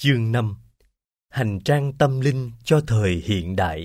Chương 5. Hành trang tâm linh cho thời hiện đại.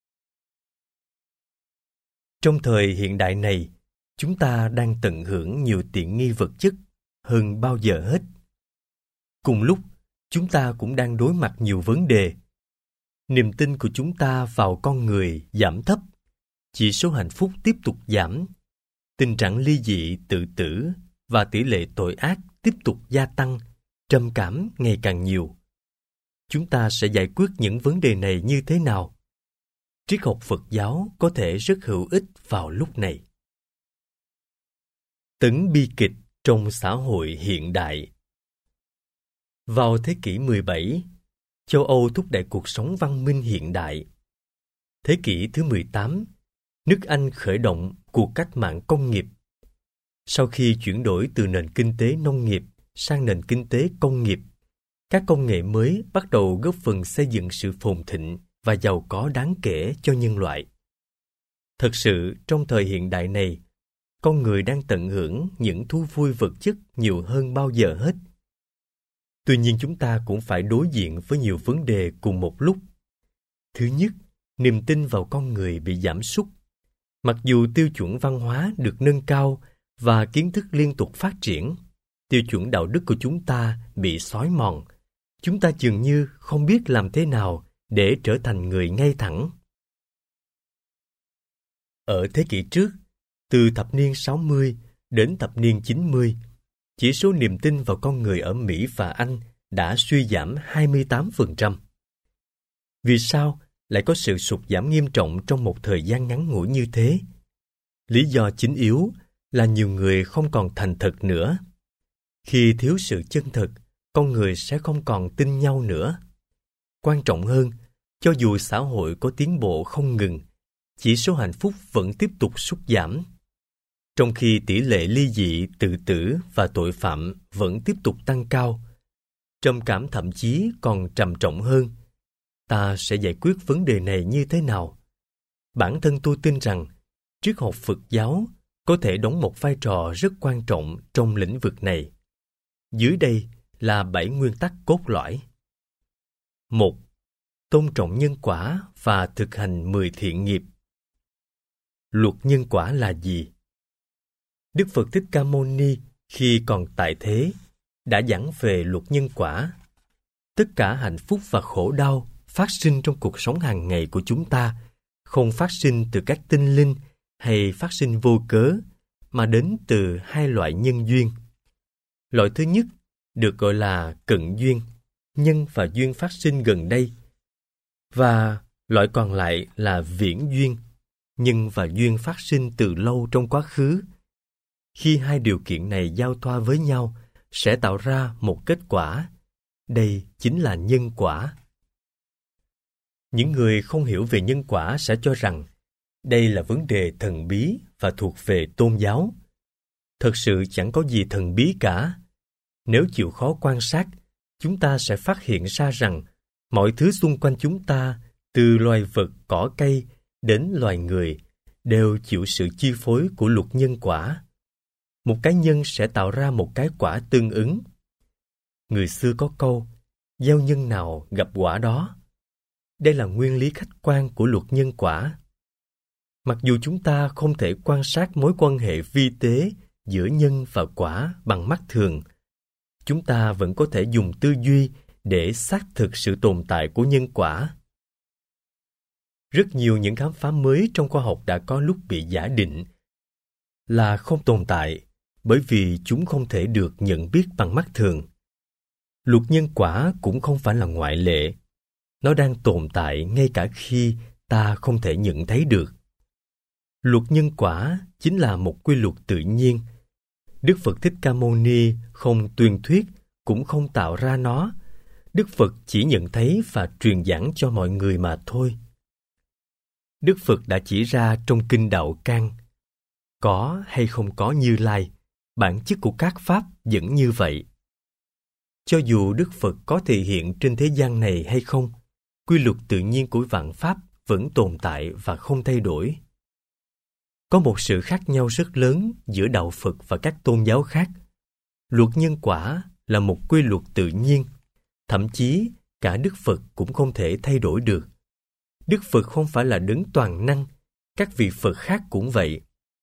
Trong thời hiện đại này, chúng ta đang tận hưởng nhiều tiện nghi vật chất hơn bao giờ hết. Cùng lúc, chúng ta cũng đang đối mặt nhiều vấn đề. Niềm tin của chúng ta vào con người giảm thấp, chỉ số hạnh phúc tiếp tục giảm, tình trạng ly dị, tự tử và tỷ lệ tội ác tiếp tục gia tăng, trầm cảm ngày càng nhiều. Chúng ta sẽ giải quyết những vấn đề này như thế nào? Triết học Phật giáo có thể rất hữu ích vào lúc này. Tấn bi kịch trong xã hội hiện đại. Vào thế kỷ 17, châu Âu thúc đẩy cuộc sống văn minh hiện đại. Thế kỷ thứ 18, nước Anh khởi động cuộc cách mạng công nghiệp. Sau khi chuyển đổi từ nền kinh tế nông nghiệp sang nền kinh tế công nghiệp, các công nghệ mới bắt đầu góp phần xây dựng sự phồn thịnh và giàu có đáng kể cho nhân loại. Thật sự, trong thời hiện đại này, con người đang tận hưởng những thú vui vật chất nhiều hơn bao giờ hết. Tuy nhiên chúng ta cũng phải đối diện với nhiều vấn đề cùng một lúc. Thứ nhất, niềm tin vào con người bị giảm sút. Mặc dù tiêu chuẩn văn hóa được nâng cao và kiến thức liên tục phát triển, tiêu chuẩn đạo đức của chúng ta bị xói mòn. Chúng ta dường như không biết làm thế nào để trở thành người ngay thẳng. Ở thế kỷ trước, từ thập niên 60 đến thập niên 90, chỉ số niềm tin vào con người ở Mỹ và Anh đã suy giảm 28%. Vì sao lại có sự sụt giảm nghiêm trọng trong một thời gian ngắn ngủi như thế? Lý do chính yếu là nhiều người không còn thành thật nữa. Khi thiếu sự chân thật, con người sẽ không còn tin nhau nữa. Quan trọng hơn, cho dù xã hội có tiến bộ không ngừng, chỉ số hạnh phúc vẫn tiếp tục sút giảm. Trong khi tỷ lệ ly dị, tự tử và tội phạm vẫn tiếp tục tăng cao, trầm cảm thậm chí còn trầm trọng hơn. Ta sẽ giải quyết vấn đề này như thế nào? Bản thân tôi tin rằng triết học Phật giáo có thể đóng một vai trò rất quan trọng trong lĩnh vực này. Dưới đây là 7 nguyên tắc cốt lõi. 1. Tôn trọng nhân quả và thực hành 10 thiện nghiệp. Luật nhân quả là gì? Đức Phật Thích Ca Mâu Ni khi còn tại thế đã giảng về luật nhân quả. Tất cả hạnh phúc và khổ đau phát sinh trong cuộc sống hàng ngày của chúng ta không phát sinh từ các tinh linh hay phát sinh vô cớ, mà đến từ hai loại nhân duyên. Loại thứ nhất được gọi là cận duyên, nhân và duyên phát sinh gần đây. Và loại còn lại là viễn duyên, nhân và duyên phát sinh từ lâu trong quá khứ. Khi hai điều kiện này giao thoa với nhau, sẽ tạo ra một kết quả. Đây chính là nhân quả. Những người không hiểu về nhân quả sẽ cho rằng đây là vấn đề thần bí và thuộc về tôn giáo. Thật sự chẳng có gì thần bí cả. Nếu chịu khó quan sát, chúng ta sẽ phát hiện ra rằng mọi thứ xung quanh chúng ta, từ loài vật, cỏ cây đến loài người, đều chịu sự chi phối của luật nhân quả. Một cái nhân sẽ tạo ra một cái quả tương ứng. Người xưa có câu, gieo nhân nào gặp quả đó. Đây là nguyên lý khách quan của luật nhân quả. Mặc dù chúng ta không thể quan sát mối quan hệ vi tế giữa nhân và quả bằng mắt thường, chúng ta vẫn có thể dùng tư duy để xác thực sự tồn tại của nhân quả. Rất nhiều những khám phá mới trong khoa học đã có lúc bị giả định là không tồn tại, bởi vì chúng không thể được nhận biết bằng mắt thường. Luật nhân quả cũng không phải là ngoại lệ. Nó đang tồn tại ngay cả khi ta không thể nhận thấy được. Luật nhân quả chính là một quy luật tự nhiên. Đức Phật Thích Ca Mâu Ni không tuyên thuyết, cũng không tạo ra nó. Đức Phật chỉ nhận thấy và truyền giảng cho mọi người mà thôi. Đức Phật đã chỉ ra trong Kinh Đạo Cang, có hay không có Như Lai, bản chất của các pháp vẫn như vậy. Cho dù Đức Phật có thể hiện trên thế gian này hay không, quy luật tự nhiên của vạn pháp vẫn tồn tại và không thay đổi. Có một sự khác nhau rất lớn giữa đạo Phật và các tôn giáo khác. Luật nhân quả là một quy luật tự nhiên. Thậm chí, cả Đức Phật cũng không thể thay đổi được. Đức Phật không phải là đấng toàn năng, các vị Phật khác cũng vậy.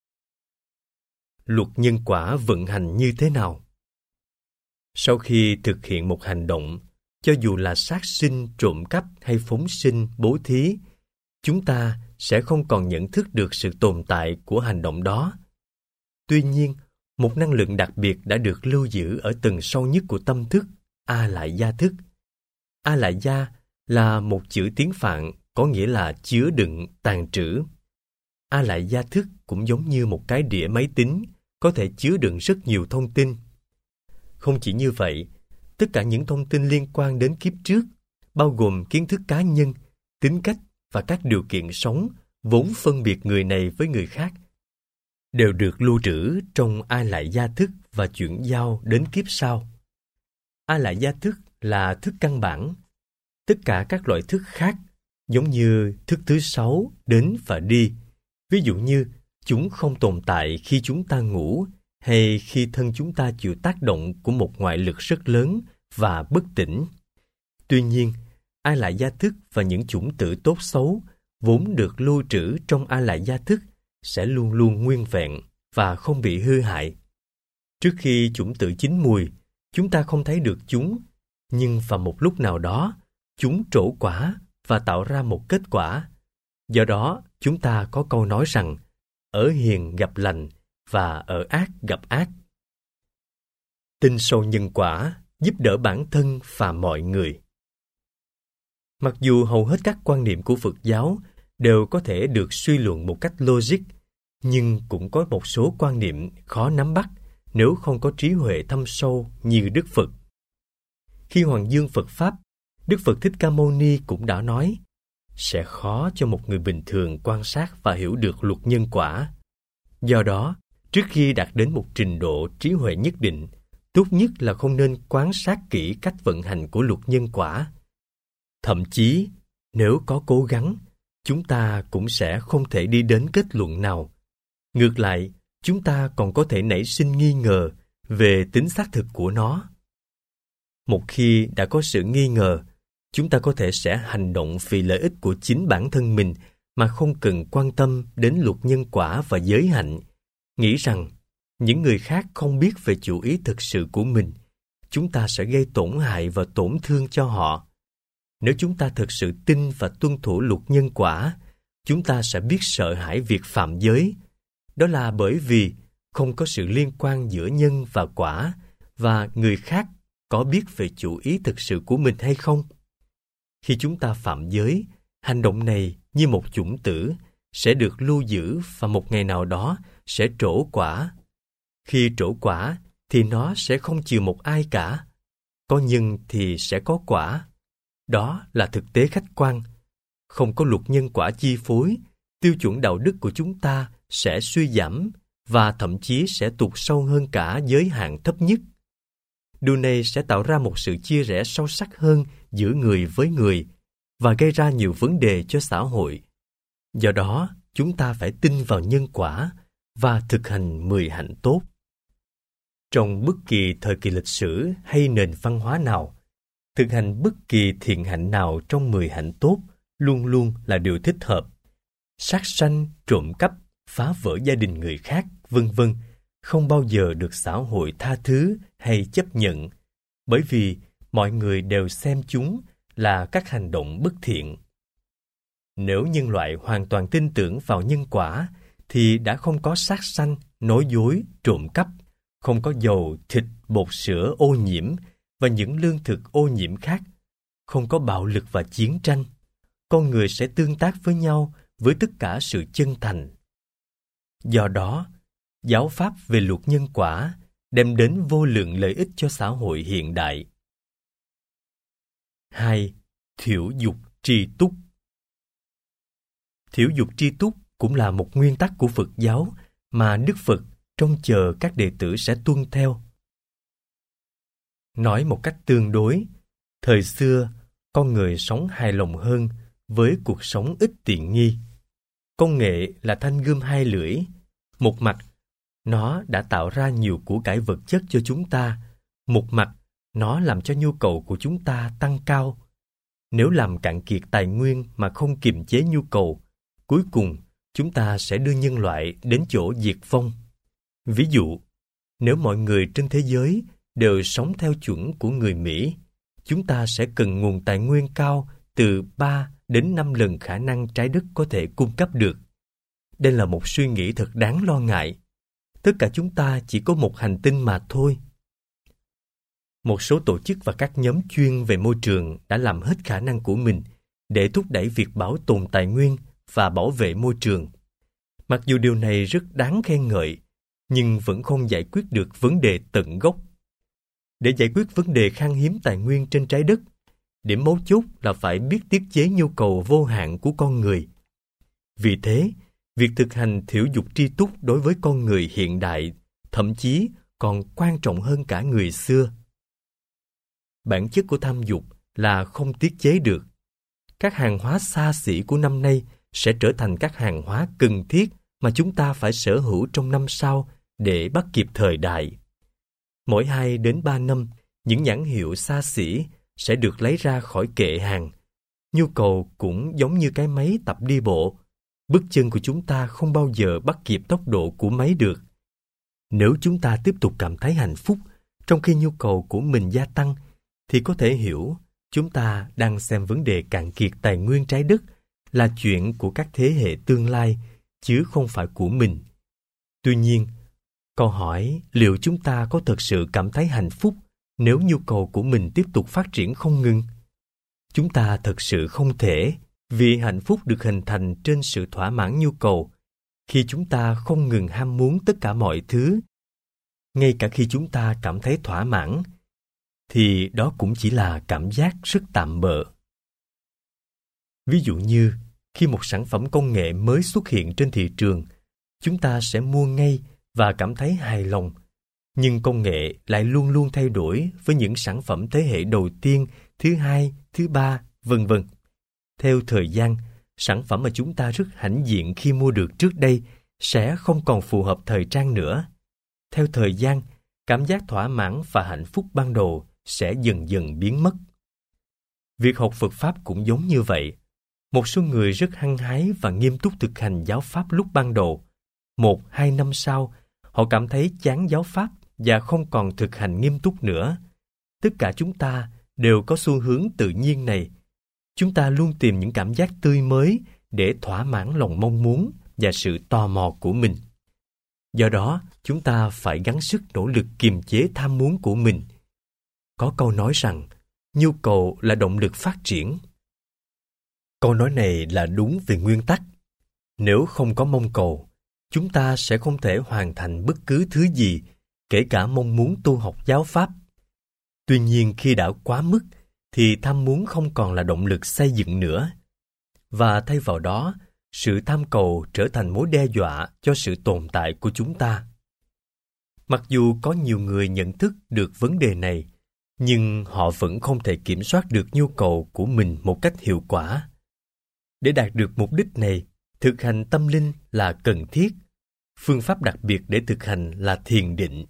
Luật nhân quả vận hành như thế nào? Sau khi thực hiện một hành động, cho dù là sát sinh, trộm cắp hay phóng sinh, bố thí, chúng ta sẽ không còn nhận thức được sự tồn tại của hành động đó. Tuy nhiên, một năng lượng đặc biệt đã được lưu giữ ở tầng sâu nhất của tâm thức, A Lại Gia thức. A Lại Gia là một chữ tiếng Phạn có nghĩa là chứa đựng, tàng trữ. A Lại Gia thức cũng giống như một cái đĩa máy tính, có thể chứa đựng rất nhiều thông tin. Không chỉ như vậy, tất cả những thông tin liên quan đến kiếp trước, bao gồm kiến thức cá nhân, tính cách và các điều kiện sống vốn phân biệt người này với người khác, đều được lưu trữ trong A Lại Gia thức và chuyển giao đến kiếp sau. A Lại Gia thức là thức căn bản. Tất cả các loại thức khác, giống như thức thứ 6 đến và đi, ví dụ như chúng không tồn tại khi chúng ta ngủ hay khi thân chúng ta chịu tác động của một ngoại lực rất lớn và bất tỉnh. Tuy nhiên, A Lại Gia thức và những chủng tử tốt xấu vốn được lưu trữ trong A Lại Gia thức sẽ luôn luôn nguyên vẹn và không bị hư hại. Trước khi chủng tử chín mùi, chúng ta không thấy được chúng, nhưng vào một lúc nào đó, chúng trổ quả và tạo ra một kết quả. Do đó, chúng ta có câu nói rằng, ở hiền gặp lành và ở ác gặp ác. Tin sâu nhân quả giúp đỡ bản thân và mọi người. Mặc dù hầu hết các quan niệm của Phật giáo đều có thể được suy luận một cách logic, nhưng cũng có một số quan niệm khó nắm bắt nếu không có trí huệ thâm sâu như Đức Phật. Khi Hoàng Dương Phật Pháp, Đức Phật Thích Ca Mâu Ni cũng đã nói, sẽ khó cho một người bình thường quan sát và hiểu được luật nhân quả. Do đó, trước khi đạt đến một trình độ trí huệ nhất định, tốt nhất là không nên quan sát kỹ cách vận hành của luật nhân quả. Thậm chí, nếu có cố gắng, chúng ta cũng sẽ không thể đi đến kết luận nào. Ngược lại, chúng ta còn có thể nảy sinh nghi ngờ về tính xác thực của nó. Một khi đã có sự nghi ngờ, chúng ta có thể sẽ hành động vì lợi ích của chính bản thân mình mà không cần quan tâm đến luật nhân quả và giới hạnh, nghĩ rằng những người khác không biết về chủ ý thực sự của mình, chúng ta sẽ gây tổn hại và tổn thương cho họ. Nếu chúng ta thực sự tin và tuân thủ luật nhân quả, chúng ta sẽ biết sợ hãi việc phạm giới. Đó là bởi vì không có sự liên quan giữa nhân và quả, và người khác có biết về chủ ý thực sự của mình hay không. Khi chúng ta phạm giới, hành động này như một chủng tử sẽ được lưu giữ và một ngày nào đó sẽ trổ quả. Khi trổ quả thì nó sẽ không chừa một ai cả. Có nhân thì sẽ có quả. Đó là thực tế khách quan. Không có luật nhân quả chi phối, tiêu chuẩn đạo đức của chúng ta sẽ suy giảm và thậm chí sẽ tụt sâu hơn cả giới hạn thấp nhất. Điều này sẽ tạo ra một sự chia rẽ sâu sắc hơn giữa người với người và gây ra nhiều vấn đề cho xã hội. Do đó, chúng ta phải tin vào nhân quả và thực hành 10 hạnh tốt. Trong bất kỳ thời kỳ lịch sử hay nền văn hóa nào, thực hành bất kỳ thiện hạnh nào trong 10 hạnh tốt luôn luôn là điều thích hợp. Sát sanh, trộm cắp, phá vỡ gia đình người khác, vân vân, không bao giờ được xã hội tha thứ hay chấp nhận, bởi vì mọi người đều xem chúng là các hành động bất thiện. Nếu nhân loại hoàn toàn tin tưởng vào nhân quả, thì đã không có sát sanh, nói dối, trộm cắp, không có dầu, thịt, bột sữa ô nhiễm và những lương thực ô nhiễm khác, không có bạo lực và chiến tranh. Con người sẽ tương tác với nhau với tất cả sự chân thành. Do đó, giáo pháp về luật nhân quả đem đến vô lượng lợi ích cho xã hội hiện đại. 2. Thiểu dục tri túc. Thiểu dục tri túc cũng là một nguyên tắc của Phật giáo mà Đức Phật trông chờ các đệ tử sẽ tuân theo. Nói một cách tương đối, thời xưa, con người sống hài lòng hơn với cuộc sống ít tiện nghi. Công nghệ là thanh gươm hai lưỡi. Một mặt, nó đã tạo ra nhiều của cải vật chất cho chúng ta. Một mặt, nó làm cho nhu cầu của chúng ta tăng cao. Nếu làm cạn kiệt tài nguyên mà không kiềm chế nhu cầu, cuối cùng chúng ta sẽ đưa nhân loại đến chỗ diệt vong. Ví dụ, nếu mọi người trên thế giới đều sống theo chuẩn của người Mỹ, chúng ta sẽ cần nguồn tài nguyên cao từ 3 đến 5 lần khả năng trái đất có thể cung cấp được. Đây là một suy nghĩ thật đáng lo ngại. Tất cả chúng ta chỉ có một hành tinh mà thôi. Một số tổ chức và các nhóm chuyên về môi trường đã làm hết khả năng của mình để thúc đẩy việc bảo tồn tài nguyên và bảo vệ môi trường. Mặc dù điều này rất đáng khen ngợi, nhưng vẫn không giải quyết được vấn đề tận gốc. Để giải quyết vấn đề khan hiếm tài nguyên trên trái đất, điểm mấu chốt là phải biết tiết chế nhu cầu vô hạn của con người. Vì thế, việc thực hành thiểu dục tri túc đối với con người hiện đại thậm chí còn quan trọng hơn cả người xưa. Bản chất của tham dục là không tiết chế được. Các hàng hóa xa xỉ của năm nay sẽ trở thành các hàng hóa cần thiết mà chúng ta phải sở hữu trong năm sau để bắt kịp thời đại. Mỗi 2 đến 3 năm, những nhãn hiệu xa xỉ sẽ được lấy ra khỏi kệ hàng. Nhu cầu cũng giống như cái máy tập đi bộ. Bước chân của chúng ta không bao giờ bắt kịp tốc độ của máy được. Nếu chúng ta tiếp tục cảm thấy hạnh phúc trong khi nhu cầu của mình gia tăng, thì có thể hiểu chúng ta đang xem vấn đề cạn kiệt tài nguyên trái đất là chuyện của các thế hệ tương lai, chứ không phải của mình. Tuy nhiên, câu hỏi liệu chúng ta có thực sự cảm thấy hạnh phúc nếu nhu cầu của mình tiếp tục phát triển không ngừng? Chúng ta thực sự không thể, vì hạnh phúc được hình thành trên sự thỏa mãn nhu cầu. Khi chúng ta không ngừng ham muốn tất cả mọi thứ, ngay cả khi chúng ta cảm thấy thỏa mãn, thì đó cũng chỉ là cảm giác rất tạm bợ. Ví dụ như, khi một sản phẩm công nghệ mới xuất hiện trên thị trường, chúng ta sẽ mua ngay và cảm thấy hài lòng. Nhưng công nghệ lại luôn luôn thay đổi với những sản phẩm thế hệ đầu tiên, thứ hai, thứ ba, vân vân. Theo thời gian, sản phẩm mà chúng ta rất hãnh diện khi mua được trước đây sẽ không còn phù hợp thời trang nữa. Theo thời gian, cảm giác thỏa mãn và hạnh phúc ban đầu sẽ dần dần biến mất. Việc học Phật Pháp cũng giống như vậy. Một số người rất hăng hái và nghiêm túc thực hành giáo Pháp lúc ban đầu. 1-2 năm sau, họ cảm thấy chán giáo Pháp và không còn thực hành nghiêm túc nữa. Tất cả chúng ta đều có xu hướng tự nhiên này. Chúng ta luôn tìm những cảm giác tươi mới để thỏa mãn lòng mong muốn và sự tò mò của mình. Do đó, chúng ta phải gắng sức nỗ lực kiềm chế tham muốn của mình. Có câu nói rằng, nhu cầu là động lực phát triển. Câu nói này là đúng về nguyên tắc. Nếu không có mong cầu, chúng ta sẽ không thể hoàn thành bất cứ thứ gì, kể cả mong muốn tu học giáo Pháp. Tuy nhiên khi đã quá mức, thì tham muốn không còn là động lực xây dựng nữa. Và thay vào đó, sự tham cầu trở thành mối đe dọa cho sự tồn tại của chúng ta. Mặc dù có nhiều người nhận thức được vấn đề này, nhưng họ vẫn không thể kiểm soát được nhu cầu của mình một cách hiệu quả. Để đạt được mục đích này, thực hành tâm linh là cần thiết. Phương pháp đặc biệt để thực hành là thiền định.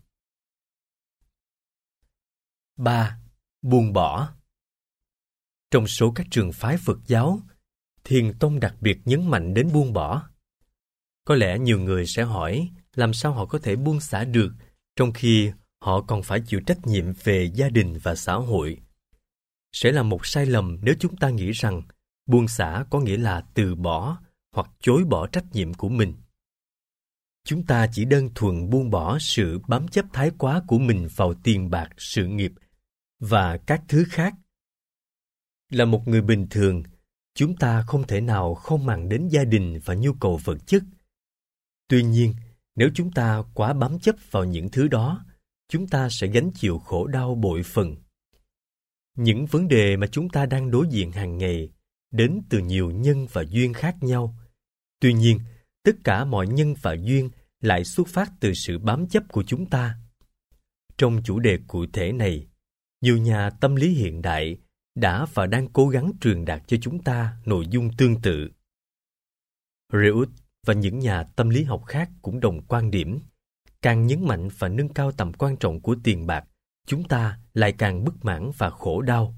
3. Buông bỏ. Trong số các trường phái Phật giáo, Thiền tông đặc biệt nhấn mạnh đến buông bỏ. Có lẽ nhiều người sẽ hỏi làm sao họ có thể buông xả được trong khi họ còn phải chịu trách nhiệm về gia đình và xã hội. Sẽ là một sai lầm nếu chúng ta nghĩ rằng buông xả có nghĩa là từ bỏ hoặc chối bỏ trách nhiệm của mình. Chúng ta chỉ đơn thuần buông bỏ sự bám chấp thái quá của mình vào tiền bạc, sự nghiệp và các thứ khác. Là một người bình thường, chúng ta không thể nào không màng đến gia đình và nhu cầu vật chất. Tuy nhiên, nếu chúng ta quá bám chấp vào những thứ đó, chúng ta sẽ gánh chịu khổ đau bội phần. Những vấn đề mà chúng ta đang đối diện hàng ngày đến từ nhiều nhân và duyên khác nhau. Tuy nhiên, tất cả mọi nhân và duyên lại xuất phát từ sự bám chấp của chúng ta. Trong chủ đề cụ thể này, nhiều nhà tâm lý hiện đại đã và đang cố gắng truyền đạt cho chúng ta nội dung tương tự. Reut và những nhà tâm lý học khác cũng đồng quan điểm. Càng nhấn mạnh và nâng cao tầm quan trọng của tiền bạc, chúng ta lại càng bất mãn và khổ đau.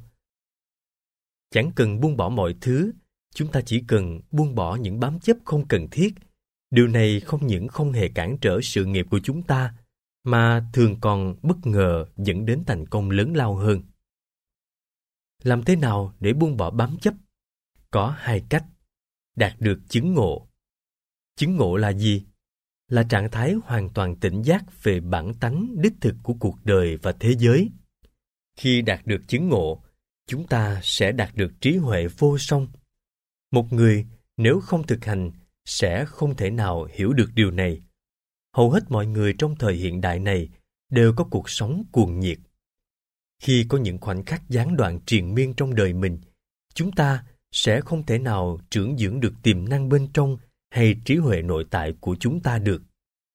Chẳng cần buông bỏ mọi thứ, chúng ta chỉ cần buông bỏ những bám chấp không cần thiết. Điều này không những không hề cản trở sự nghiệp của chúng ta, mà thường còn bất ngờ dẫn đến thành công lớn lao hơn. Làm thế nào để buông bỏ bám chấp? Có hai cách. Đạt được chứng ngộ. Chứng ngộ là gì? Là trạng thái hoàn toàn tỉnh giác về bản tánh đích thực của cuộc đời và thế giới. Khi đạt được chứng ngộ, chúng ta sẽ đạt được trí huệ vô song. Một người nếu không thực hành sẽ không thể nào hiểu được điều này. Hầu hết mọi người trong thời hiện đại này đều có cuộc sống cuồng nhiệt. Khi có những khoảnh khắc gián đoạn triền miên trong đời mình, chúng ta sẽ không thể nào trưởng dưỡng được tiềm năng bên trong hay trí huệ nội tại của chúng ta được.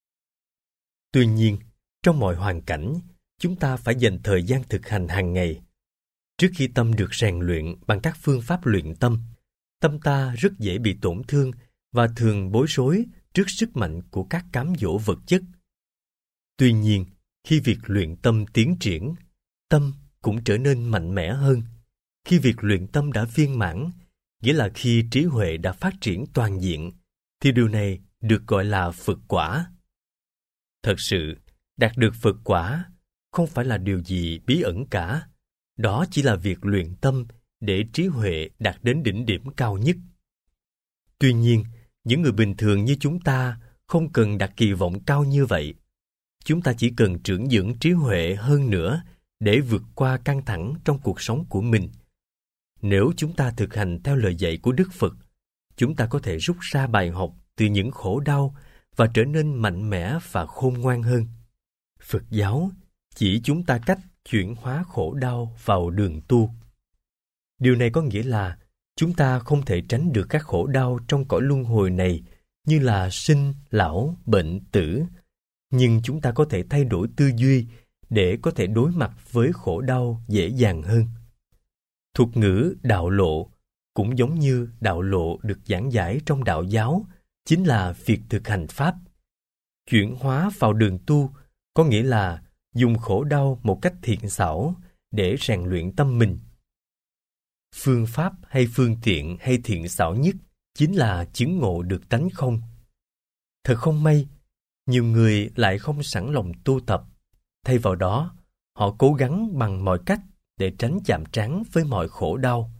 Tuy nhiên, trong mọi hoàn cảnh, chúng ta phải dành thời gian thực hành hàng ngày. Trước khi tâm được rèn luyện bằng các phương pháp luyện tâm, tâm ta rất dễ bị tổn thương và thường bối rối trước sức mạnh của các cám dỗ vật chất. Tuy nhiên, khi việc luyện tâm tiến triển, tâm cũng trở nên mạnh mẽ hơn. Khi việc luyện tâm đã viên mãn, nghĩa là khi trí huệ đã phát triển toàn diện, thì điều này được gọi là Phật quả. Thật sự, đạt được Phật quả không phải là điều gì bí ẩn cả. Đó chỉ là việc luyện tâm để trí huệ đạt đến đỉnh điểm cao nhất. Tuy nhiên, những người bình thường như chúng ta không cần đặt kỳ vọng cao như vậy. Chúng ta chỉ cần trưởng dưỡng trí huệ hơn nữa để vượt qua căng thẳng trong cuộc sống của mình. Nếu chúng ta thực hành theo lời dạy của Đức Phật, chúng ta có thể rút ra bài học từ những khổ đau và trở nên mạnh mẽ và khôn ngoan hơn. Phật giáo chỉ chúng ta cách chuyển hóa khổ đau vào đường tu. Điều này có nghĩa là chúng ta không thể tránh được các khổ đau trong cõi luân hồi này như là sinh, lão, bệnh, tử. Nhưng chúng ta có thể thay đổi tư duy để có thể đối mặt với khổ đau dễ dàng hơn. Thuật ngữ đạo lộ cũng giống như đạo lộ được giảng giải trong đạo giáo, chính là việc thực hành pháp. Chuyển hóa vào đường tu có nghĩa là dùng khổ đau một cách thiện xảo để rèn luyện tâm mình. Phương pháp hay phương tiện hay thiện xảo nhất chính là chứng ngộ được tánh không. Thật không may, nhiều người lại không sẵn lòng tu tập. Thay vào đó, họ cố gắng bằng mọi cách để tránh chạm trán với mọi khổ đau.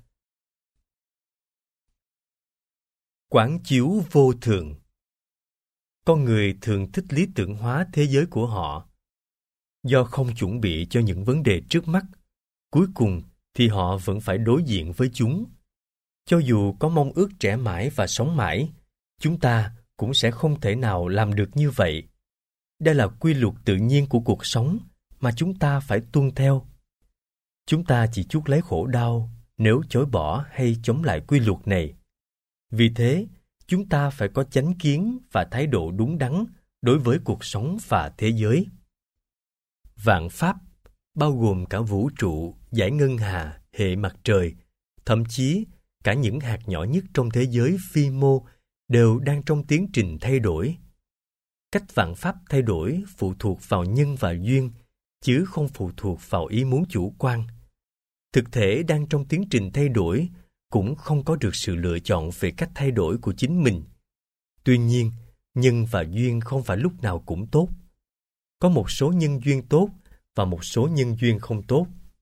Quán chiếu vô thường. Con người thường thích lý tưởng hóa thế giới của họ. Do không chuẩn bị cho những vấn đề trước mắt, cuối cùng thì họ vẫn phải đối diện với chúng. Cho dù có mong ước trẻ mãi và sống mãi, chúng ta cũng sẽ không thể nào làm được như vậy. Đây là quy luật tự nhiên của cuộc sống mà chúng ta phải tuân theo. Chúng ta chỉ chuốc lấy khổ đau nếu chối bỏ hay chống lại quy luật này. Vì thế, chúng ta phải có chánh kiến và thái độ đúng đắn đối với cuộc sống và thế giới. Vạn pháp, bao gồm cả vũ trụ, dải ngân hà, hệ mặt trời, thậm chí cả những hạt nhỏ nhất trong thế giới vi mô đều đang trong tiến trình thay đổi. Cách vạn pháp thay đổi phụ thuộc vào nhân và duyên, chứ không phụ thuộc vào ý muốn chủ quan. Thực thể đang trong tiến trình thay đổi, cũng không có được sự lựa chọn về cách thay đổi của chính mình. Tuy nhiên, nhân và duyên không phải lúc nào cũng tốt. Có một số nhân duyên tốt và một số nhân duyên không tốt.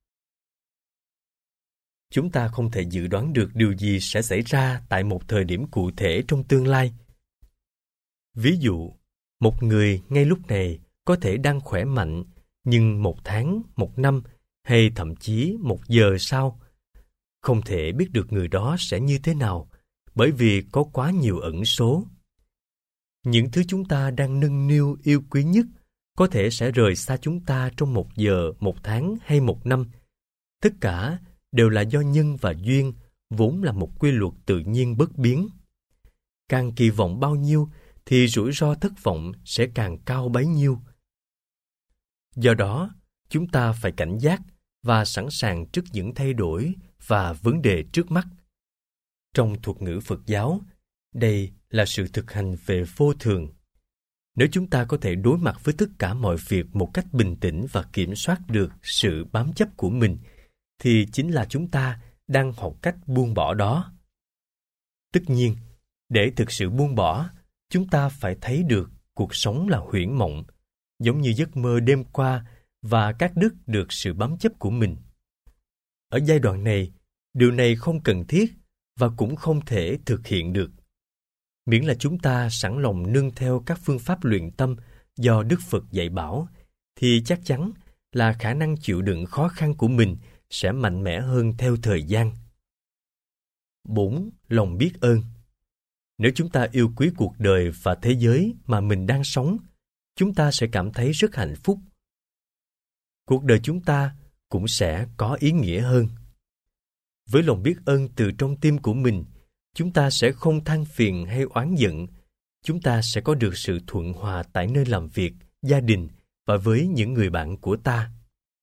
Chúng ta không thể dự đoán được điều gì sẽ xảy ra tại một thời điểm cụ thể trong tương lai. Ví dụ, một người ngay lúc này có thể đang khỏe mạnh, nhưng 1 tháng, 1 năm hay thậm chí 1 giờ sau, không thể biết được người đó sẽ như thế nào, bởi vì có quá nhiều ẩn số. Những thứ chúng ta đang nâng niu yêu quý nhất có thể sẽ rời xa chúng ta trong 1 giờ, 1 tháng hay 1 năm. Tất cả đều là do nhân và duyên, vốn là một quy luật tự nhiên bất biến. Càng kỳ vọng bao nhiêu thì rủi ro thất vọng sẽ càng cao bấy nhiêu. Do đó, chúng ta phải cảnh giác và sẵn sàng trước những thay đổi và vấn đề trước mắt. Trong thuật ngữ Phật giáo, đây là sự thực hành về vô thường. Nếu chúng ta có thể đối mặt với tất cả mọi việc một cách bình tĩnh và kiểm soát được sự bám chấp của mình, thì chính là chúng ta đang học cách buông bỏ đó. Tất nhiên, để thực sự buông bỏ, chúng ta phải thấy được cuộc sống là huyễn mộng, giống như giấc mơ đêm qua, và cắt đứt được sự bám chấp của mình. Ở giai đoạn này, điều này không cần thiết và cũng không thể thực hiện được. Miễn là chúng ta sẵn lòng nương theo các phương pháp luyện tâm do Đức Phật dạy bảo, thì chắc chắn là khả năng chịu đựng khó khăn của mình sẽ mạnh mẽ hơn theo thời gian. 4. Lòng biết ơn. Nếu chúng ta yêu quý cuộc đời và thế giới mà mình đang sống, chúng ta sẽ cảm thấy rất hạnh phúc. Cuộc đời chúng ta cũng sẽ có ý nghĩa hơn. Với lòng biết ơn từ trong tim của mình, chúng ta sẽ không than phiền hay oán giận. Chúng ta sẽ có được sự thuận hòa tại nơi làm việc, gia đình và với những người bạn của ta.